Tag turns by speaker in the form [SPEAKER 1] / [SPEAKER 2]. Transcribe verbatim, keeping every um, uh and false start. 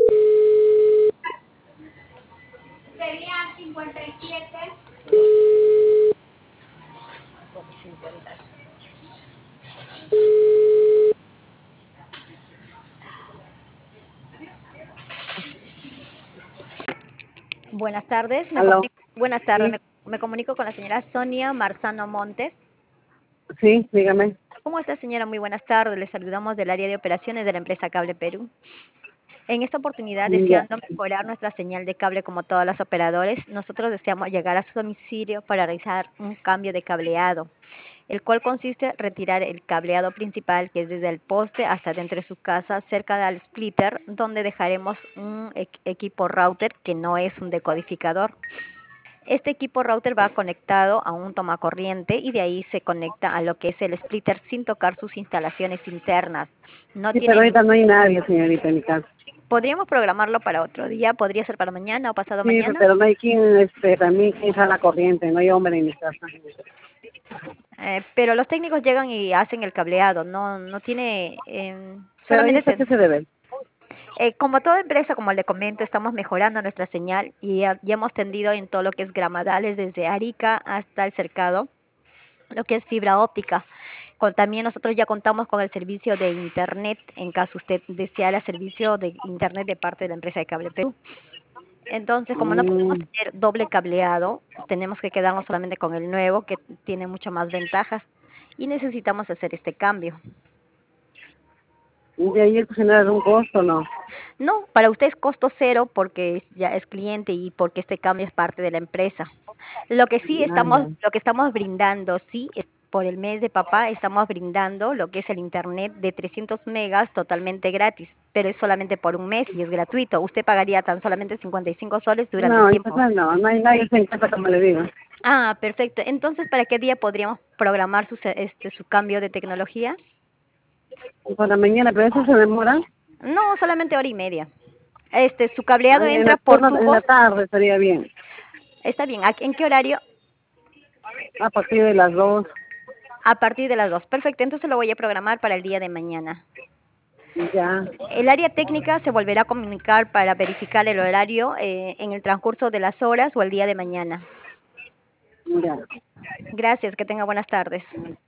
[SPEAKER 1] Sería cincuenta y siete.
[SPEAKER 2] Buenas tardes, me
[SPEAKER 3] ¿Aló?
[SPEAKER 2] comunico, buenas tardes,
[SPEAKER 3] Sí,
[SPEAKER 2] me, me comunico con la señora Sonia Marzano Montes.
[SPEAKER 3] sí, dígame.
[SPEAKER 2] ¿Cómo está, señora? Muy buenas tardes, le saludamos del área de operaciones de la empresa Cable Perú. En esta oportunidad,
[SPEAKER 3] Ya.
[SPEAKER 2] deseando mejorar nuestra señal de cable como todos los operadores, nosotros deseamos llegar a su domicilio para realizar un cambio de cableado, el cual consiste en retirar el cableado principal, que es desde el poste hasta dentro de su casa, cerca del splitter, donde dejaremos un e- equipo router que no es un decodificador. Este equipo router va conectado a un tomacorriente y de ahí se conecta a lo que es el splitter sin tocar sus instalaciones internas. No
[SPEAKER 3] Sí, pero
[SPEAKER 2] tiene
[SPEAKER 3] ahorita
[SPEAKER 2] ningún...
[SPEAKER 3] no hay nadie, señorita, en mi casa.
[SPEAKER 2] Podríamos programarlo para otro día, podría ser para mañana o pasado
[SPEAKER 3] Sí,
[SPEAKER 2] mañana,
[SPEAKER 3] pero no hay quien, este, también quien la corriente, no hay hombre en mi casa.
[SPEAKER 2] eh, pero los técnicos llegan y hacen el cableado, no, no tiene, em,
[SPEAKER 3] Pero ¿y
[SPEAKER 2] solamente
[SPEAKER 3] eso a
[SPEAKER 2] ten-
[SPEAKER 3] qué se debe?
[SPEAKER 2] eh, como toda empresa, como le comento, estamos mejorando nuestra señal y ya, ya hemos tendido en todo lo que es Gramadales, desde Arica hasta el Cercado, lo que es fibra óptica. Con- también nosotros ya contamos con el servicio de internet, en caso usted deseara servicio de internet de parte de la empresa de Cable Perú. Entonces, como no podemos
[SPEAKER 3] Mm,
[SPEAKER 2] tener doble cableado, tenemos que quedarnos solamente con el nuevo, que tiene muchas más ventajas, y necesitamos hacer este cambio.
[SPEAKER 3] ¿y de ahí eso genera un costo, no?
[SPEAKER 2] No, para usted es costo cero porque es- ya es cliente y porque este cambio es parte de la empresa. Lo que sí
[SPEAKER 3] Ah,
[SPEAKER 2] estamos,
[SPEAKER 3] ya.
[SPEAKER 2] lo que estamos brindando, sí, es por el mes de papá estamos brindando lo que es el internet de trescientos megas totalmente gratis, pero es solamente por un mes y es gratuito. Usted pagaría tan solamente cincuenta y cinco soles durante el
[SPEAKER 3] No, en
[SPEAKER 2] tiempo.
[SPEAKER 3] casa no, no hay nadie en casa, como le digo.
[SPEAKER 2] Ah, perfecto. Entonces, ¿para qué día podríamos programar su, se- este, su cambio de tecnología?
[SPEAKER 3] Para mañana, pero eso se demora.
[SPEAKER 2] No, solamente hora y media. Este, su cableado
[SPEAKER 3] Ay, en
[SPEAKER 2] entra
[SPEAKER 3] la,
[SPEAKER 2] por
[SPEAKER 3] turno- en la
[SPEAKER 2] tubos.
[SPEAKER 3] tarde estaría bien.
[SPEAKER 2] Está bien. ¿A- ¿En qué horario?
[SPEAKER 3] A partir de las dos.
[SPEAKER 2] A partir de las dos. Perfecto. Entonces lo voy a programar para el día de mañana.
[SPEAKER 3] Ya,
[SPEAKER 2] El área técnica se volverá a comunicar para verificar el horario eh, en el transcurso de las horas o el día de mañana.
[SPEAKER 3] ya.
[SPEAKER 2] Gracias. Que tenga buenas tardes.